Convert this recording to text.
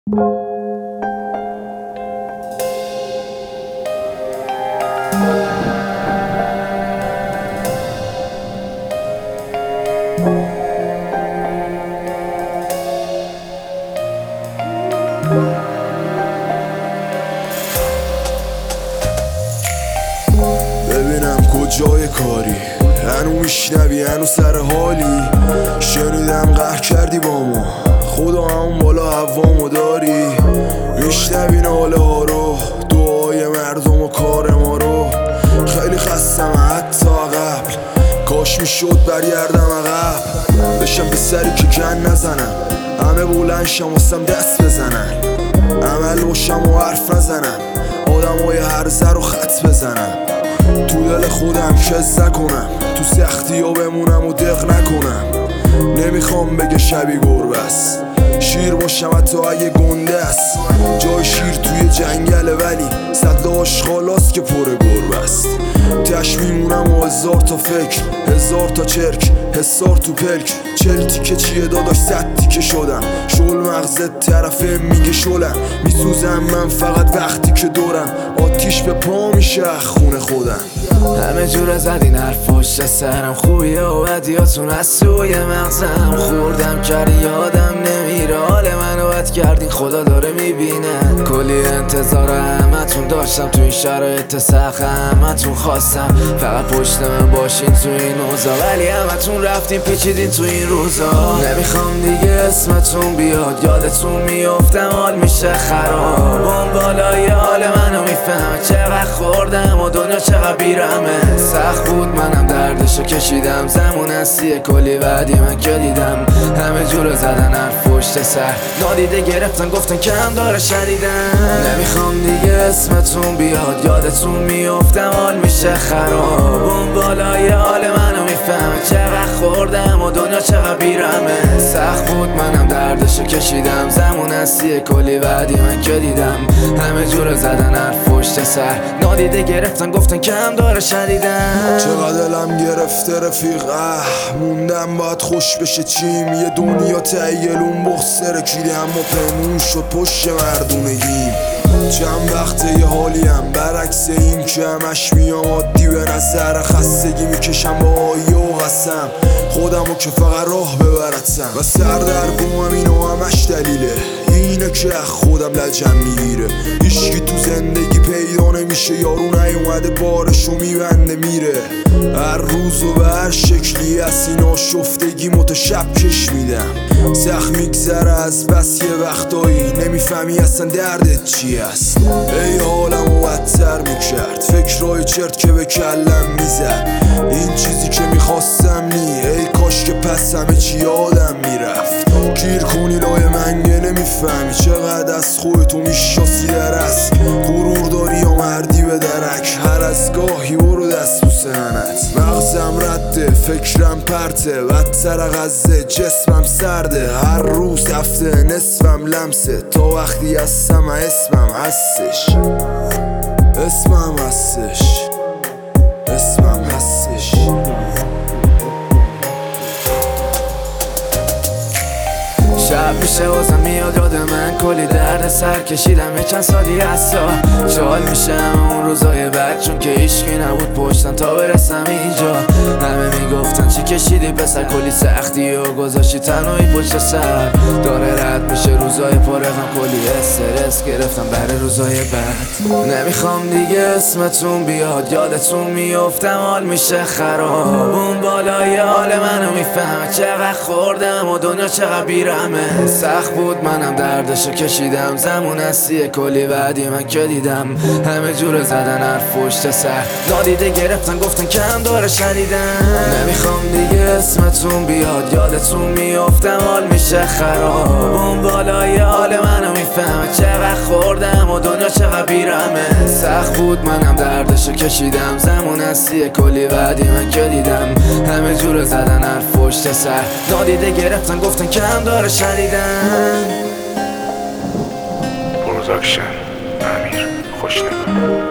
ببینم کجای کاری هنو میشنوی هنو سر حالی شنیدم قهر کردی با ما خدا همون بالا هوامو داری میشنوی ناله ها رو دعای مردم و کار ما رو خیلی خستم حتی قبل کاش میشد برگردم عقب بشم به سری که کن نزنم همه بلندشم واسم دست بزنن عمل باشم و حرف نزنم آدم های هرزه رو خط بزنم تو دل خودم کز نکنم تو سختی ها بمونم و دق نکنم نمیخوام بگه شبی گربه است شیر باشم حتی اگه گنده است جای شیر توی جنگله ولی صد آشغالاست که پر گربه است تش میمونم و هزار تا فکر هزار تا چرک حسار تو پلک 40 تیکه چیه داداش 100 تیکه شدم شل مغزت طرفه میگه شلم میسوزم من فقط وقتی که دورم آتیش به پا میشه خونه خودم همه جور زدین حرف پشت سرم خوبیه و بدیاتون از سوی مغزم خوردم کردی یادم نمیره حال منو بد کردین خدا داره میبینه کلی انتظار همتون داشتم تو این شرایط سخت همتون خواستم فقط پشت من باشین تو این اوضاع ولی همتون رفتین پیچیدین تو این روزا نمیخوام دیگه اسمتون بیاد یادتون میافتم حال میشه خراب اون بالای حال منو میفهمه چقدر خوردم و دنیا چقدر بیرمه سخت بود منم دردشو کشیدم زمون هستیه کلی بعدی من که دیدم همه جور زدن حرف پشت سر نادیده گرفتن گفتن کم داره شدیدن نمیخوام دیگه اسمتون بیاد یادتون میافتم حال میشه خراب اون بالای حال منو میفهمه چقدر خوردم و دنیا چقدر بیرمه سخت بود منم دردشو کشیدم زمون هستیه کلی بعدی من که دیدم همه جور زدن حرف پشت سر نادیده گرفتن گفتن کم داره شدیدن چقدر دلم گرفته رفیق موندم باید خوش بشه چیم یه دنیا تایلون بخصر کیلی اما پنون شد پشت مردونگیم چند وقته یه حالیم برعکس این که همش میام عادی به نظر خستگی میکشم با آیه و قسم خودمو که فقط راه ببرتم و سردرگمم اینو همش دلیله اینه که خودم لجم میگیره هیچکی تو زندگی پیدا نمیشه یارو نیومده بارشو میبنده میره هر روز و به هر شکلی از این آشفتگی متشب کش میدم سخت میگذره از بس یه وقتایی نمیفهمی اصلا دردت چی است ای حالمو بدتر میکرد فکرهای چرت که به کلم میزد این چیزی که میخواستم نی ای کاش که پس همه چی یادم میرفت گیر کنی لای منگه نمیفهمی چقدر از خودتو میشناسی درست غرور داری یا مردی به درک هر از گاهی برو دست تو سنت مغزم رده فکرم پرته بدتر غزه جسمم سرده هر روز هفته نصفم لمسه تا وقتی هستم اسمم هستش اسمم هستش اسمم هستش شب میشه واسم میاد یاد من کلی درد سر کشیدم یه چند سالی هستا شال میشم اون روزای بعد چون که هیچکی نبود پشتم تا برسم اینجا همه میگفتن چی کشیدی پسر کلی سختی و گذاشتی تنهایی پشت سر داره رد میشه روزای پرغم کلی استرس گرفتم برای روزای بعد نمیخوام دیگه اسمتون بیاد یادتون میافتم حال میشه خراب اون بالای حال منو میفهمه چقدر خوردم و دنیا چقدر بیرمه سخت بود منم دردشو کشیدم زمون هستیه کلی بعدی من که دیدم همه جور زدن حرف پشت سر نادیده گرفتن گفتن کم داره شدیدن نمیخوام دیگه اسمتون بیاد یادتون میافتم حال میشه خراب اون بالای حال منو میفهمه چقدر خوردم و دنیا چقدر بیرمه سخت بود منم دردشو کشیدم زمون هستیه کلی بعدی من که دیدم همه جور زدن حرف پشت سر نادیده گرفتن گفتن کم داره شدیدن پروداکشن امیر خوشنگار